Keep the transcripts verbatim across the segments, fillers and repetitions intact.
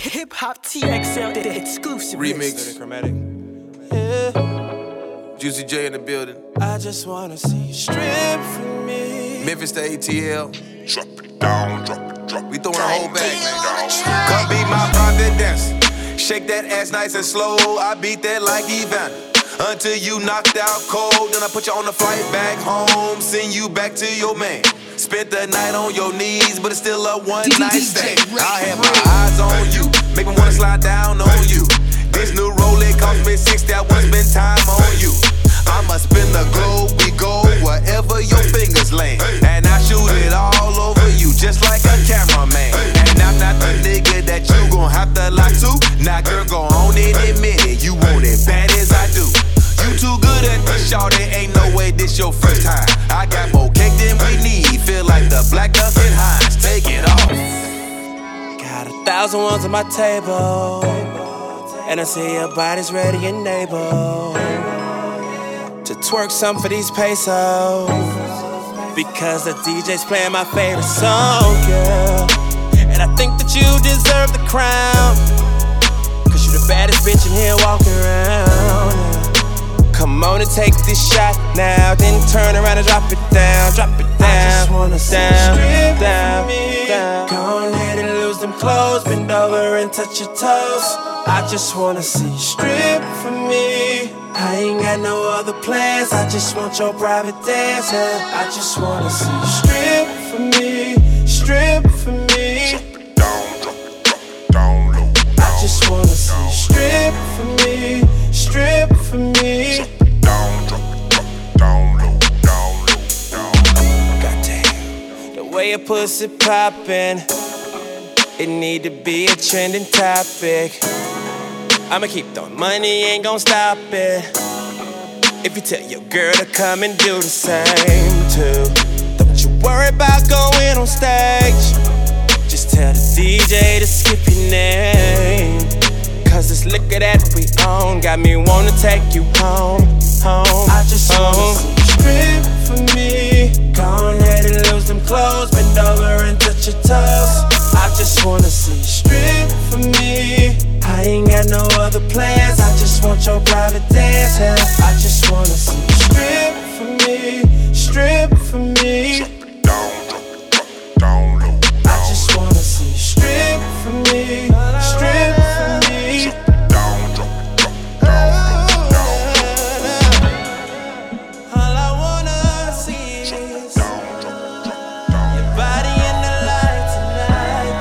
Hip Hop T X L, the exclusive remix. Chromatic. Yeah. Juicy J in the building. I just wanna see you strip for me. Memphis to A T L. Drop it down, drop it, drop it. We throwing a whole bag, man. Come be my private dancer. Shake that ass nice and slow. I beat that like Evander. Until you knocked out cold. Then I put you on the flight back home. Send you back to your man. Spent the night on your knees, but it's still a one night stand. I had my eyes on you. Make me wanna slide down on you. This new Rolex cost me sixty. I wanna spend time on you. I'ma spin the globe. We go wherever your fingers land. And I shoot it all over you, just like a cameraman. And I'm not the nigga that you gon' have to lie to. Now girl, go on and admit it. You want it bad as I do. You too good at this, shawty. Ain't no way this your first time. I got more cake than we need. Feel like the Black Duck and Hines. Take it off. Got a thousand ones on my table, and I see your body's ready and able to twerk some for these pesos, because the D J's playing my favorite song, girl. And I think that you deserve the crown, cause you the baddest bitch in here walking around. Come on and take this shot now, then turn around and drop it down, drop it down. I just wanna see you strip down, for me. Down. Go ahead and lose them clothes, bend over and touch your toes. I just wanna see you strip for me. I ain't got no other plans, I just want your private dance. I just wanna see you strip for me, strip for me. down, drop it, drop it down low. I just wanna see you strip for me, strip for me. Down, drop it, drop it down low, down low, down low. Goddamn, the way your pussy poppin', it need to be a trending topic. I'ma keep throwing money, ain't gon' stop it. If you tell your girl to come and do the same too, don't you worry about going on stage. Just tell the D J to skip your name, cause this liquor that we own got me wanna take you home, home. I just wanna see you strip for me. Go ahead and lose them clothes, bend over and touch your toes. I just wanna see you strip for me. I ain't got no other plans, I just want your private dance. I just wanna see you strip for me, strip for me. Down, drop it, drop it down low. I just wanna see you strip for me, strip for me. Down, drop it, drop it down low, down low. All I wanna see is Down, drop it, drop it down your body in the light tonight,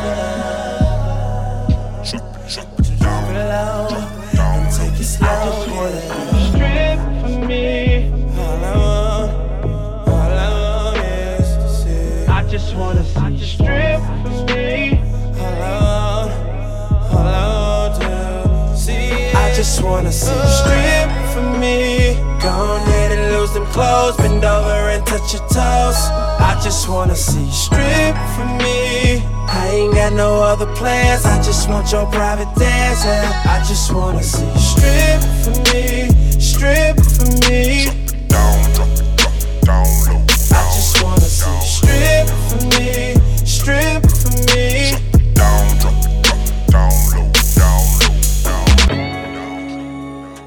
low. Drop it, drop yeah. Drop it low and take it slow, yeah. Strip for me. All I want, all I want is to see. I just wanna see you strip for me. All I want, all I want to see. I just wanna see you strip for me. Go ahead and lose them clothes, bend over and touch your toes. I just wanna see you strip for me. I ain't got no other plans, I just want your private dance. I just wanna see you strip for me, strip for me.